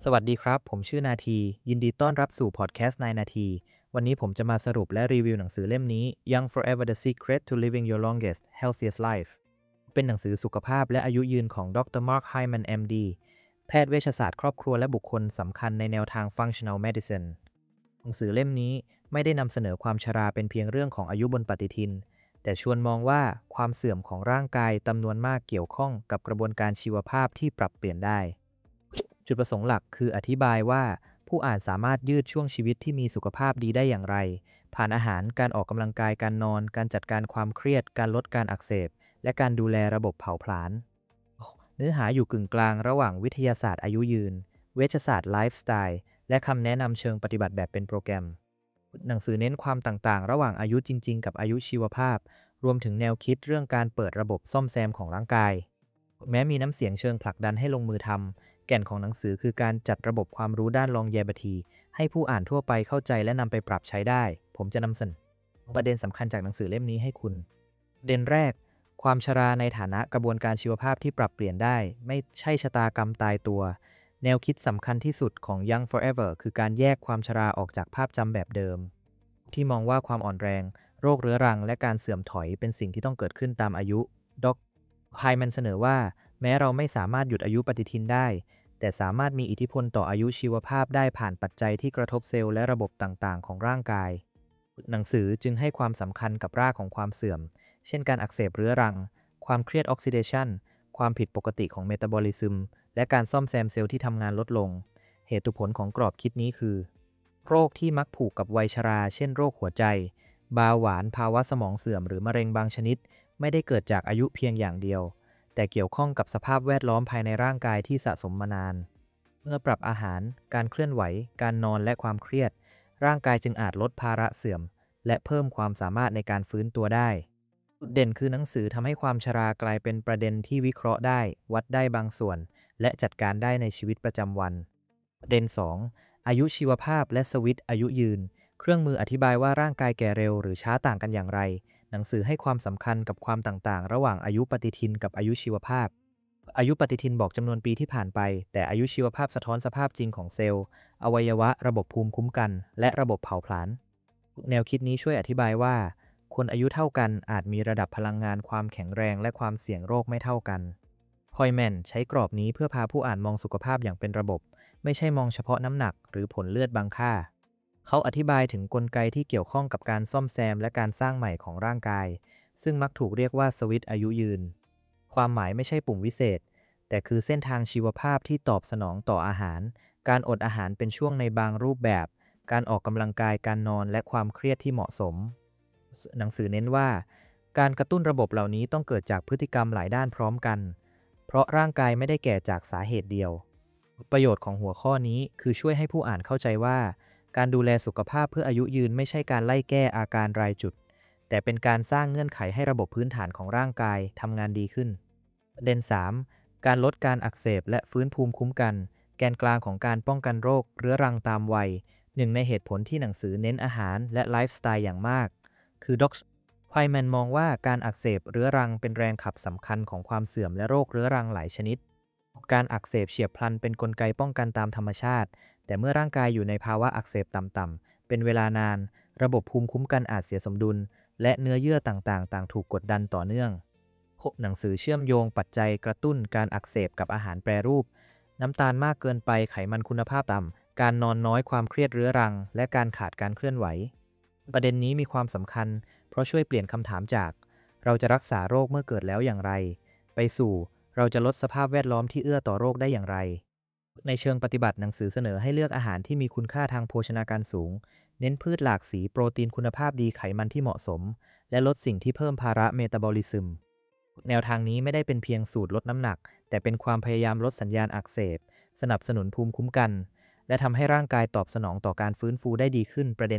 สวัสดีครับ ผมชื่อนาทียินดีต้อนรับสู่พอดแคสต์นายนาทีวันนี้ผมจะมาสรุปและรีวิวหนังสือเล่มนี้ Young Forever: The Secret to Living Your Longest, Healthiest Life เป็นหนังสือสุขภาพและอายุยืนของดรมาร์ค ไฮแมน MD แพทย์เวชศาสตร์ครอบครัวและบุคคลสำคัญในแนวทาง Functional Medicine หนังสือเล่มนี้ไม่ได้นำเสนอความชราเป็นเพียงเรื่องของอายุบนปฏิทินแต่ชวนมองว่าความเสื่อมของร่างกายจำนวนมากเกี่ยวข้องกับกระบวนการชีวภาพที่ปรับเปลี่ยนได้ จุดประสงค์หลักคืออธิบายว่าผู้อ่านสามารถยืดช่วงชีวิตที่มีสุขภาพดีได้อย่างไร ผ่านอาหารการออกกำลังกายการนอนการจัดการความเครียดการลดการอักเสบและการดูแลระบบเผาผลาญเนื้อหาอยู่กึ่งกลางระหว่างวิทยาศาสตร์อายุยืนเวชศาสตร์ไลฟ์สไตล์และคำแนะนำเชิงปฏิบัติแบบเป็นโปรแกรมหนังสือเน้นความต่างๆระหว่างอายุจริงๆกับอายุชีวภาพรวมถึงแนวคิดเรื่องการเปิดระบบซ่อมแซมของร่างกายแม้มีน้ำเสียงเชิงผลักดันให้ลงมือทำ แก่นของหนังสือคือการจัดระบบความรู้ด้าน longevity ให้ผู้อ่านทั่วไปเข้าใจและนำไปปรับใช้ได้ ผมจะนำเสนอประเด็นสำคัญจากหนังสือเล่มนี้ให้คุณประเด็นแรก ความชราในฐานะกระบวนการชีวภาพที่ปรับเปลี่ยนได้ ไม่ใช่ชะตากรรมตายตัว แนวคิดสำคัญที่สุดของ Young Forever คือการแยกความชราออกจากภาพจำแบบเดิม ที่มองว่าความอ่อนแรง โรคเรื้อรัง และการเสื่อมถอยเป็นสิ่งที่ต้องเกิดขึ้นตามอายุดรไฮแมนเสนอว่าแม้เราไม่สามารถหยุดอายุปฏิทินได้แต่สามารถมีอิทธิพลต่ออายุชีวภาพได้ผ่านปัจจัยที่กระทบเซลล์และระบบต่างๆของร่างกายหนังสือจึงให้ความสำคัญกับรากของความเสื่อมเช่นการอักเสบเรื้อรังความเครียดออกซิเดชันความผิดปกติของเมตาบอลิซึมและการซ่อมแซมเซลล์ที่ทำงานลดลงเหตุผลของกรอบคิดนี้คือโรคที่มักผูกกับวัยชราเช่นโรคหัวใจเบาหวานภาวะสมองเสื่อมหรือมะเร็งบางชนิดไม่ได้เกิดจากอายุเพียงอย่างเดียวแต่เกี่ยวข้องกับสภาพแวดล้อมภายในร่างกายที่สะสมมานานเมื่อปรับอาหารการเคลื่อนไหวการนอนและความเครียดร่างกายจึงอาจลดภาระเสื่อมและเพิ่มความสามารถในการฟื้นตัวได้จุดเด่นคือหนังสือทำให้ความชรากลายเป็นประเด็นที่วิเคราะห์ได้วัดได้บางส่วนและจัดการได้ในชีวิตประจำวันประเด็น2อายุชีวภาพและสวิตช์อายุยืนเครื่องมืออธิบายว่าร่างกายแก่เร็วหรือช้าต่างกันอย่างไรหนังสือให้ความสำคัญกับความต่างๆระหว่างอายุปฏิทินกับอายุชีวภาพอายุปฏิทินบอกจำนวนปีที่ผ่านไปแต่อายุชีวภาพสะท้อนสภาพจริงของเซลล์อวัยวะระบบภูมิคุ้มกันและระบบเผาผลาญแนวคิดนี้ช่วยอธิบายว่าคนอายุเท่ากันอาจมีระดับพลังงานความแข็งแรงและความเสี่ยงโรคไม่เท่ากันฮอยแมนใช้กรอบนี้เพื่อพาผู้อ่านมองสุขภาพอย่างเป็นระบบไม่ใช่มองเฉพาะน้ำหนักหรือผลเลือดบางค่า เขาอธิบายถึงกลไกที่เกี่ยวข้องกับการซ่อมแซมและการสร้างใหม่ของร่างกาย ซึ่งมักถูกเรียกว่าสวิตช์อายุยืน ความหมายไม่ใช่ปุ่มวิเศษ แต่คือเส้นทางชีวภาพที่ตอบสนองต่ออาหาร การอดอาหารเป็นช่วงในบางรูปแบบ การออกกำลังกายการนอนและความเครียดที่เหมาะสม หนังสือเน้นว่า การกระตุ้นระบบเหล่านี้ต้องเกิดจากพฤติกรรมหลายด้านพร้อมกัน เพราะร่างกายไม่ได้แก่จากสาเหตุเดียว ประโยชน์ของหัวข้อนี้คือช่วยให้ผู้อ่านเข้าใจว่าการดูแลสุขภาพเพื่ออายุยืนไม่ใช่การไล่แก้อาการรายจุดแต่เป็นการสร้างเงื่อนไขให้ระบบพื้นฐานของร่างกายทำงานดีขึ้นประเด็น3การลดการอักเสบและฟื้นภูมิคุ้มกันแกนกลางของการป้องกันโรคเรื้อรังตามวัยหนึ่งในเหตุผลที่หนังสือเน้นอาหารและไลฟ์สไตล์อย่างมากคือดร.ไพแมนมองว่าการอักเสบเรื้อรังเป็นแรงขับสำคัญของความเสื่อมและโรคเรื้อรังหลายชนิดการอักเสบเฉียบพลันเป็นกลไกป้องกันตามธรรมชาติแต่เมื่อร่างกายอยู่ในภาวะอักเสบต่ำๆเป็นเวลานานระบบภูมิคุ้มกันอาจเสียสมดุลและเนื้อเยื่อต่างๆต่างถูกกดดันต่อเนื่องหนังสือเชื่อมโยงปัจจัยกระตุ้นการอักเสบกับอาหารแปรรูปน้ำตาลมากเกินไปไขมันคุณภาพต่ำการนอนน้อยความเครียดเรื้อรังและการขาดการเคลื่อนไหวประเด็นนี้มีความสำคัญเพราะช่วยเปลี่ยนคำถามจากเราจะรักษาโรคเมื่อเกิดแล้วอย่างไรไปสู่เราจะลดสภาพแวดล้อมที่เอื้อต่อโรคได้อย่างไรในเชิงปฏิบัติหนังสือเสนอให้เลือกอาหารที่มีคุณค่าทางโภชนาการสูงเน้นพืชหลากสีโปรตีนคุณภาพดีไขมันที่เหมาะสมและลดสิ่งที่เพิ่มภาระเมตาบอลิซึมแนวทางนี้ไม่ได้เป็นเพียงสูตรลดน้ำหนักแต่เป็นความพยายามลดสัญญาณอักเสบสนับสนุนภูมิคุ้มกันและทำให้ร่างกายตอบสนองต่อการฟื้นฟูได้ดีขึ้นประเด็น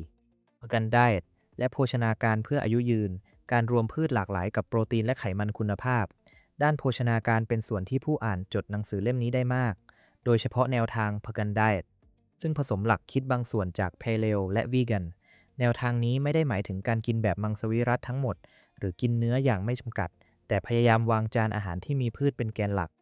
4กันไดเอทและโภชนาการเพื่ออายุยืนการรวมพืชหลากหลายกับโปรตีนและไขมันคุณภาพด้านโภชนาการเป็นส่วนที่ผู้อ่านจดหนังสือเล่มนี้ได้มากโดยเฉพาะแนวทางพกันไดเอทซึ่งผสมหลักคิดบางส่วนจากเพเลโอและวีแกนแนวทางนี้ไม่ได้หมายถึงการกินแบบมังสวิรัติทั้งหมดหรือกินเนื้ออย่างไม่จำกัดแต่พยายามวางจานอาหารที่มีพืชเป็นแกนหลัก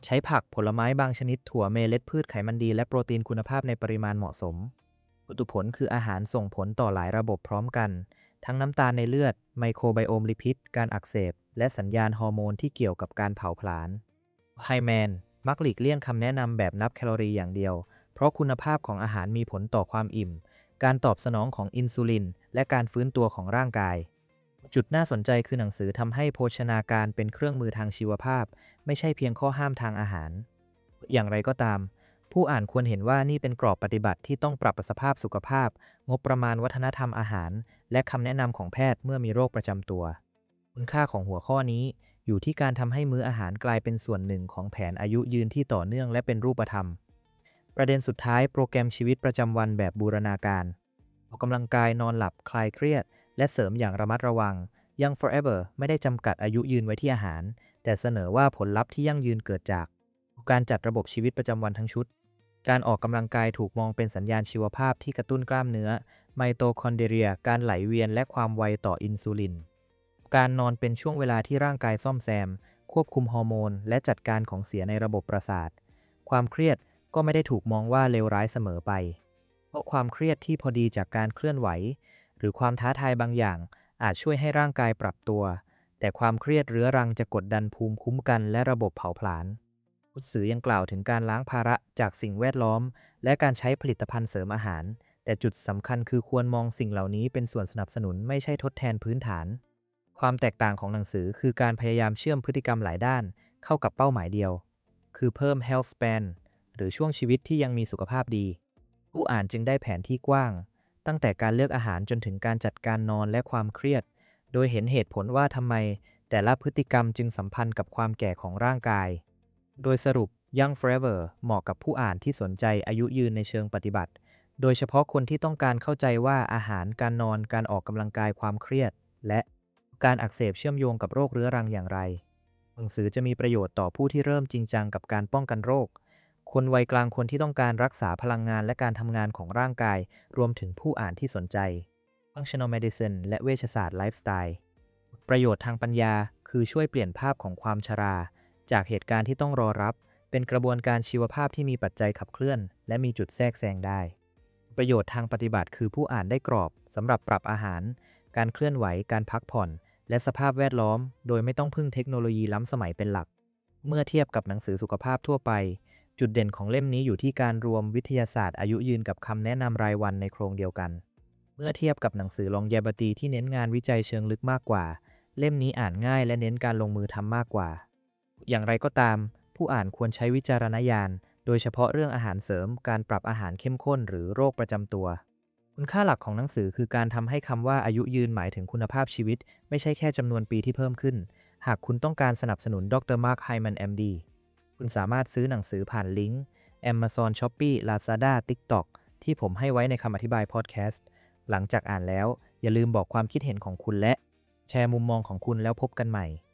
ใช้ผักผลไม้บางชนิดถั่วเมล็ดพืชไขมันดีและโปรตีนคุณภาพในปริมาณเหมาะสมผลคืออาหารส่งผลต่อหลายระบบพร้อมกันทั้งน้ำตาลในเลือดไมโครไบโอมลิพิดการอักเสบและสัญญาณฮอร์โมนที่เกี่ยวกับการเผาผลาญไฮแมนมักหลีกเลี่ยงคำแนะนำแบบนับแคลอรี่อย่างเดียวเพราะคุณภาพของอาหารมีผลต่อความอิ่มการตอบสนองของอินซูลินและการฟื้นตัวของร่างกายจุดน่าสนใจคือหนังสือทำให้โภชนาการเป็นเครื่องมือทางชีวภาพไม่ใช่เพียงข้อห้ามทางอาหารอย่างไรก็ตามผู้อ่านควรเห็นว่านี่เป็นกรอบปฏิบัติที่ต้องปรับสภาพสุขภาพงบประมาณวัฒนธรรมอาหารและคำแนะนำของแพทย์เมื่อมีโรคประจำตัวคุณค่าของหัวข้อนี้อยู่ที่การทำให้มื้ออาหารกลายเป็นส่วนหนึ่งของแผนอายุยืนที่ต่อเนื่องและเป็นรูปธรรมประเด็นสุดท้ายโปรแกรมชีวิตประจำวันแบบบูรณาการออกกำลังกายนอนหลับคลายเครียดและเสริมอย่างระมัดระวังYoung Forever ไม่ได้จำกัดอายุยืนไว้ที่อาหารแต่เสนอว่าผลลัพธ์ที่ยั่งยืนเกิดจากการจัดระบบชีวิตประจำวันทั้งชุดการออกกำลังกายถูกมองเป็นสัญญาณชีวภาพที่กระตุ้นกล้ามเนื้อไมโตคอนเดเรียการไหลเวียนและความไวต่ออินซูลินการนอนเป็นช่วงเวลาที่ร่างกายซ่อมแซมควบคุมฮอร์โมนและจัดการของเสียในระบบประสาทความเครียดก็ไม่ได้ถูกมองว่าเลวร้ายเสมอไปเพราะความเครียดที่พอดีจากการเคลื่อนไหวหรือความท้าทายบางอย่างอาจช่วยให้ร่างกายปรับตัวแต่ความเครียดเรื้อรังจะกดดันภูมิคุ้มกันและระบบเผาผลาญหนังสือยังกล่าวถึงการล้างภาระจากสิ่งแวดล้อมและการใช้ผลิตภัณฑ์เสริมอาหารแต่จุดสำคัญคือควรมองสิ่งเหล่านี้เป็นส่วนสนับสนุนไม่ใช่ทดแทนพื้นฐานความแตกต่างของหนังสือคือการพยายามเชื่อมพฤติกรรมหลายด้านเข้ากับเป้าหมายเดียวคือเพิ่ม health span หรือช่วงชีวิตที่ยังมีสุขภาพดีผู้อ่านจึงได้แผนที่กว้างตั้งแต่การเลือกอาหารจนถึงการจัดการนอนและความเครียดโดยเห็นเหตุผลว่าทำไมแต่ละพฤติกรรมจึงสัมพันธ์กับความแก่ของร่างกายโดยสรุป Young Forever เหมาะกับผู้อ่านที่สนใจอายุยืนในเชิงปฏิบัติโดยเฉพาะคนที่ต้องการเข้าใจว่าอาหารการนอนการออกกำลังกายความเครียดและการอักเสบเชื่อมโยงกับโรคเรื้อรังอย่างไรหนังสือจะมีประโยชน์ต่อผู้ที่เริ่มจริงจังกับการป้องกันโรคคนวัยกลางคนที่ต้องการรักษาพลังงานและการทำงานของร่างกายรวมถึงผู้อ่านที่สนใจ Functional Medicine และเวชศาสตร์ไลฟ์สไตล์ประโยชน์ทางปัญญาคือช่วยเปลี่ยนภาพของความชราจากเหตุการณ์ที่ต้องรอรับเป็นกระบวนการชีวภาพที่มีปัจจัยขับเคลื่อนและมีจุดแทรกแซงได้ประโยชน์ทางปฏิบัติคือผู้อ่านได้กรอบสำหรับปรับอาหารการเคลื่อนไหวการพักผ่อนและสภาพแวดล้อมโดยไม่ต้องพึ่งเทคโนโลยีล้ำสมัยเป็นหลักเมื่อเทียบกับหนังสือสุขภาพทั่วไปจุดเด่นของเล่มนี้อยู่ที่การรวมวิทยาศาสตร์อายุยืนกับคำแนะนำรายวันในโครงเดียวกันเมื่อเทียบกับหนังสือ Longevity ที่เน้นงานวิจัยเชิงลึกมากกว่าเล่มนี้อ่านง่ายและเน้นการลงมือทำมากกว่าอย่างไรก็ตามผู้อ่านควรใช้วิจารณญาณโดยเฉพาะเรื่องอาหารเสริมการปรับอาหารเข้มข้นหรือโรคประจำตัวคุณค่าหลักของหนังสือคือการทำให้คำว่าอายุยืนหมายถึงคุณภาพชีวิตไม่ใช่แค่จำนวนปีที่เพิ่มขึ้นหากคุณต้องการสนับสนุนดร. Mark Hyman MD คุณสามารถซื้อหนังสือผ่านลิงก์ Amazon Shopee Lazada TikTok ที่ผมให้ไว้ในคำอธิบายพอดแคสต์หลังจากอ่านแล้วอย่าลืมบอกความคิดเห็นของคุณและแชร์มุมมองของคุณแล้วพบกันใหม่